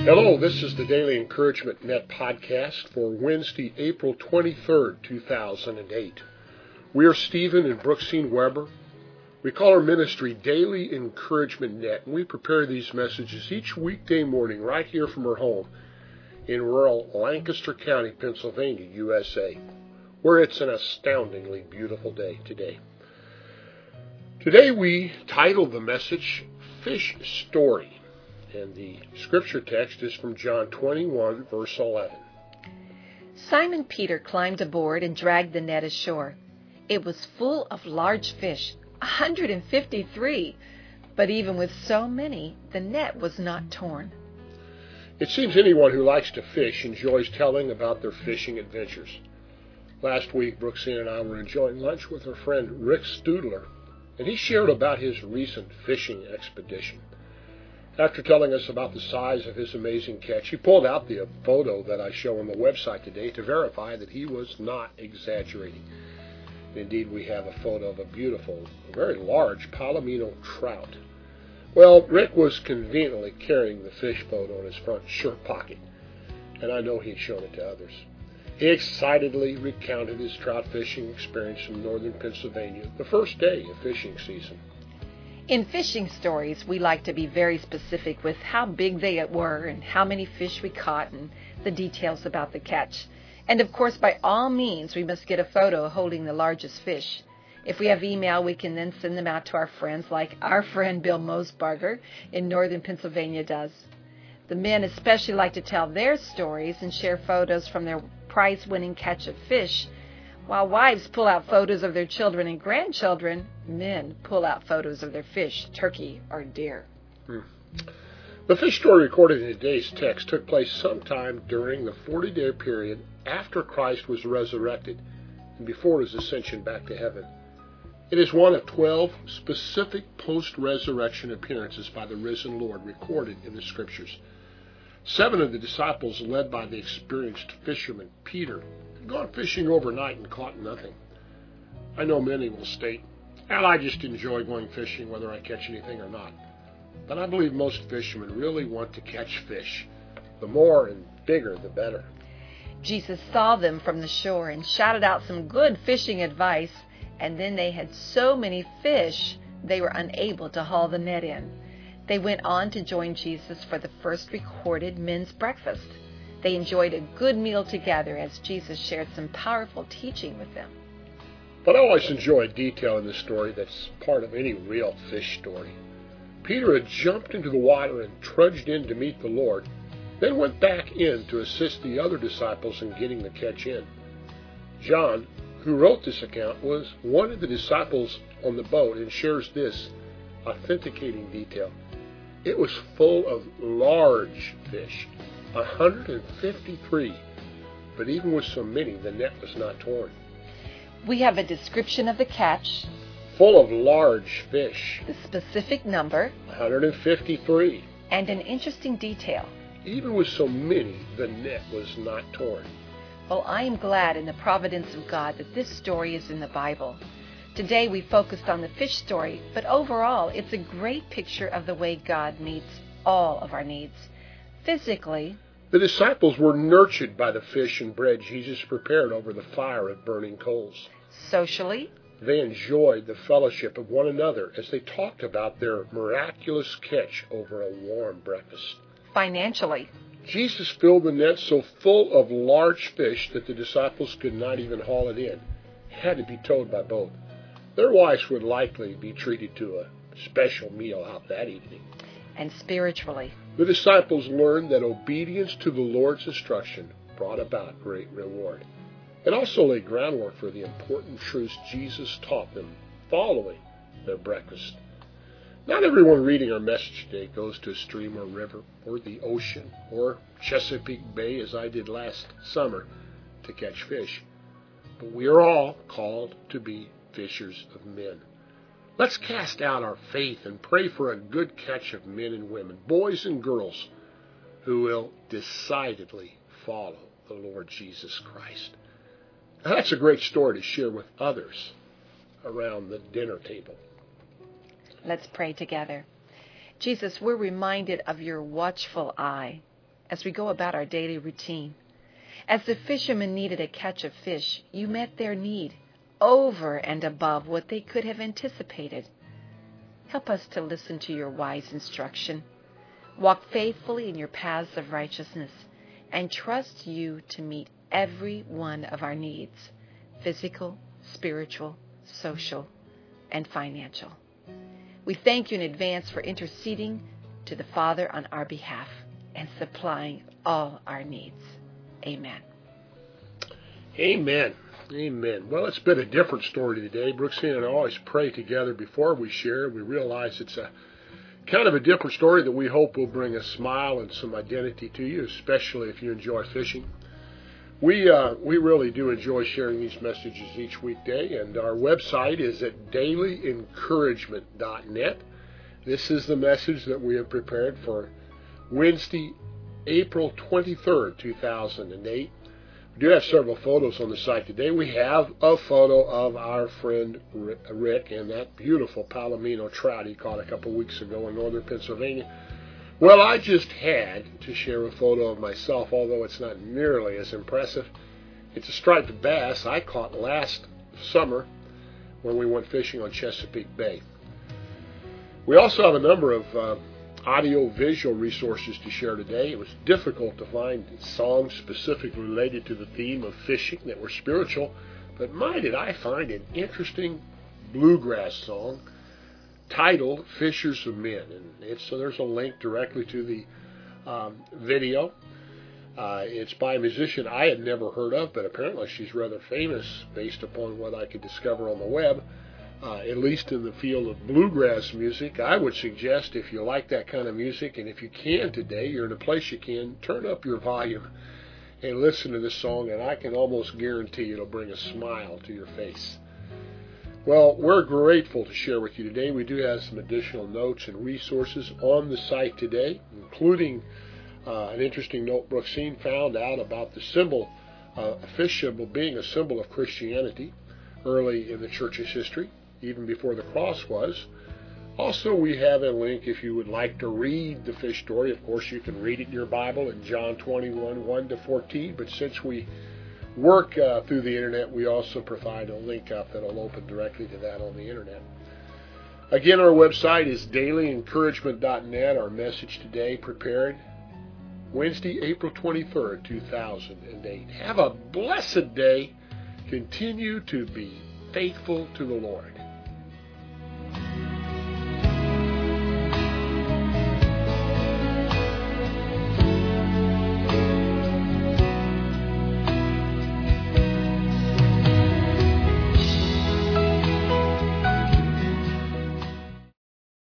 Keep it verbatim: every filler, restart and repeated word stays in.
Hello, this is the Daily Encouragement Net podcast for Wednesday, April twenty-third, two thousand eight. We are Stephen and Brooksine Weber. We call our ministry Daily Encouragement Net, and we prepare these messages each weekday morning right here from our home in rural Lancaster County, Pennsylvania, U S A, where it's an astoundingly beautiful day today. Today we titled the message, Fish Story, and the scripture text is from John twenty-one, verse eleven. Simon Peter climbed aboard and dragged the net ashore. It was full of large fish, one hundred fifty-three, but even with so many, the net was not torn. It seems anyone who likes to fish enjoys telling about their fishing adventures. Last week, Brooksine and I were enjoying lunch with our friend Rick Studler, and he shared about his recent fishing expedition. After telling us about the size of his amazing catch, he pulled out the photo that I show on the website today to verify that he was not exaggerating. Indeed, we have a photo of a beautiful, very large Palomino trout. Well, Rick was conveniently carrying the fish photo in his front shirt pocket, and I know he'd shown it to others. He excitedly recounted his trout fishing experience in northern Pennsylvania, the first day of fishing season. In fishing stories, we like to be very specific with how big they were and how many fish we caught and the details about the catch. And of course, by all means, we must get a photo holding the largest fish. If we have email, we can then send them out to our friends like our friend Bill Mosbarger in northern Pennsylvania does. The men especially like to tell their stories and share photos from their prize-winning catch of fish. While wives pull out photos of their children and grandchildren, men pull out photos of their fish, turkey, or deer. Hmm. The fish story recorded in today's text took place sometime during the forty-day period after Christ was resurrected and before his ascension back to heaven. It is one of twelve specific post-resurrection appearances by the risen Lord recorded in the Scriptures. Seven of the disciples, led by the experienced fisherman Peter, had gone fishing overnight and caught nothing. I know many will state, well, I just enjoy going fishing whether I catch anything or not. But I believe most fishermen really want to catch fish. The more and bigger, the better. Jesus saw them from the shore and shouted out some good fishing advice, and then they had so many fish they were unable to haul the net in. They went on to join Jesus for the first recorded men's breakfast. They enjoyed a good meal together as Jesus shared some powerful teaching with them. But I always enjoy a detail in this story that's part of any real fish story. Peter had jumped into the water and trudged in to meet the Lord, then went back in to assist the other disciples in getting the catch in. John, who wrote this account, was one of the disciples on the boat and shares this authenticating detail. It was full of large fish, one hundred fifty-three, but even with so many, the net was not torn. We have a description of the catch, full of large fish, the specific number, one hundred fifty-three, and an interesting detail. Even with so many, the net was not torn. Well, I am glad in the providence of God that this story is in the Bible. Today we focused on the fish story, but overall it's a great picture of the way God meets all of our needs. Physically, the disciples were nurtured by the fish and bread Jesus prepared over the fire of burning coals. Socially, they enjoyed the fellowship of one another as they talked about their miraculous catch over a warm breakfast. Financially, Jesus filled the net so full of large fish that the disciples could not even haul it in. It had to be towed by boat. Their wives would likely be treated to a special meal out that evening. And spiritually, the disciples learned that obedience to the Lord's instruction brought about great reward. It also laid groundwork for the important truths Jesus taught them following their breakfast. Not everyone reading our message today goes to a stream or river or the ocean or Chesapeake Bay as I did last summer to catch fish. But we are all called to be fishers of men. Let's cast out our faith and pray for a good catch of men and women, boys and girls, who will decidedly follow the Lord Jesus Christ. Now, that's a great story to share with others around the dinner table. Let's pray together. Jesus, we're reminded of your watchful eye, as we go about our daily routine. As the fishermen needed a catch of fish, you met their need over and above what they could have anticipated. Help us to listen to your wise instruction, walk faithfully in your paths of righteousness, and trust you to meet every one of our needs, physical, spiritual, social, and financial. We thank you in advance for interceding to the Father on our behalf and supplying all our needs. Amen. Amen. Amen. Well, it's been a different story today. Brooksine and I always pray together before we share. We realize it's a kind of a different story that we hope will bring a smile and some identity to you, especially if you enjoy fishing. We uh, we really do enjoy sharing these messages each weekday, and our website is at daily encouragement dot net. This is the message that we have prepared for Wednesday, April twenty-third, two thousand eight. We do have several photos on the site today. We have a photo of our friend Rick and that beautiful Palomino trout he caught a couple weeks ago in northern Pennsylvania. Well, I just had to share a photo of myself, although it's not nearly as impressive. It's a striped bass I caught last summer when we went fishing on Chesapeake Bay. We also have a number of uh, audio-visual resources to share today. It was difficult to find songs specifically related to the theme of fishing that were spiritual, but my, did I find an interesting bluegrass song titled Fishers of Men. And it's, so there's a link directly to the um, video. Uh, it's by a musician I had never heard of, but apparently she's rather famous based upon what I could discover on the web. Uh, at least in the field of bluegrass music. I would suggest if you like that kind of music, and if you can today, you're in a place you can, turn up your volume and listen to this song, and I can almost guarantee it'll bring a smile to your face. Well, we're grateful to share with you today. We do have some additional notes and resources on the site today, including uh, an interesting note Brooksine found out about the symbol, uh, a fish symbol being a symbol of Christianity early in the church's history, even before the cross was. Also, we have a link if you would like to read the fish story. Of course, you can read it in your Bible in John twenty-one, one to fourteen, but since we work uh, through the internet, we also provide a link up that will open directly to that on the internet. Again, our website is daily encouragement dot net. Our message today prepared Wednesday, April twenty-third, two thousand eight. Have a blessed day. Continue to be faithful to the Lord.